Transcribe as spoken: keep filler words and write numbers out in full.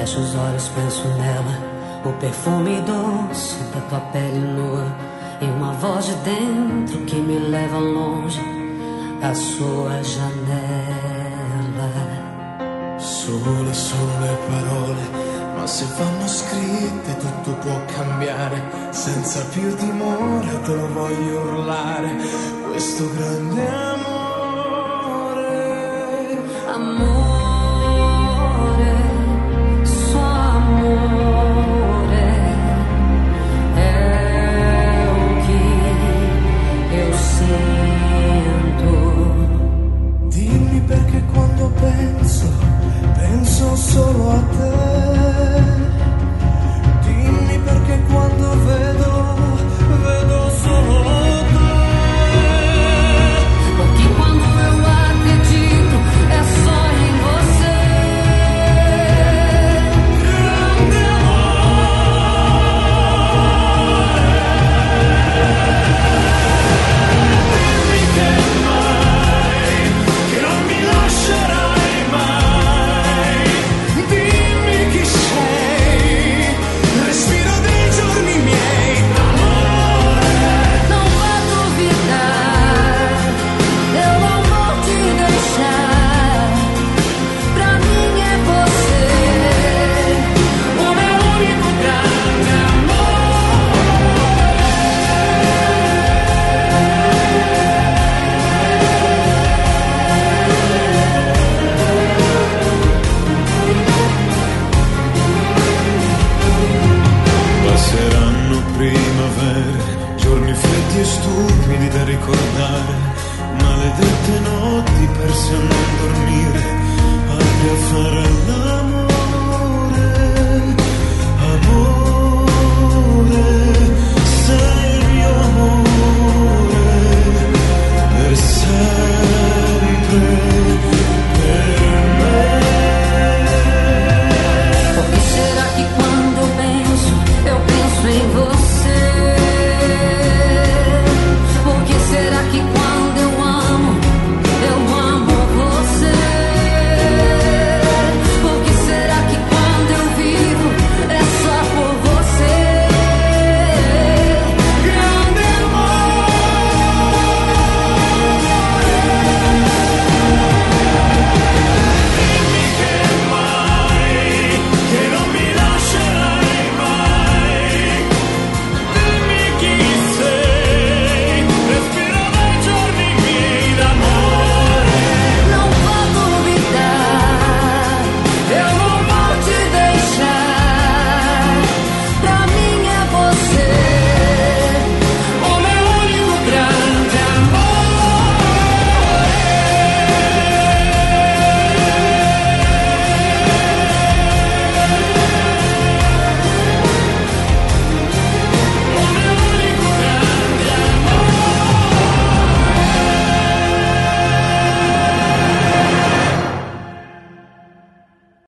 fecho os olhos, penso nela, o perfume doce da tua pele nua e uma voz de dentro que me leva longe da sua janela. Sole sono le parole, ma se vanno scritte tutto può cambiare. Senza più timore te lo voglio urlare, questo grande amore. Amore, só amore é o que eu sinto. Dimmi perché quando penso, penso solo a te. Dimmi perché quando vedo, vedo solo te. Porque quando eu acredito é só em você. Grande amore. Dimmi che mai, che non mi lascerai mai. Dimmi chi sei, respiro dei giorni miei. Amore, Não vá duvidar, eu não vou te deixar. Pra mim é você, o meu único grande passeranno primavere, giorni freddi e stupidi da ricordare, maledette notti perse a non dormire, altri a fare l'amore. Amore, sei il mio amore, per sempre, per me. Por que será que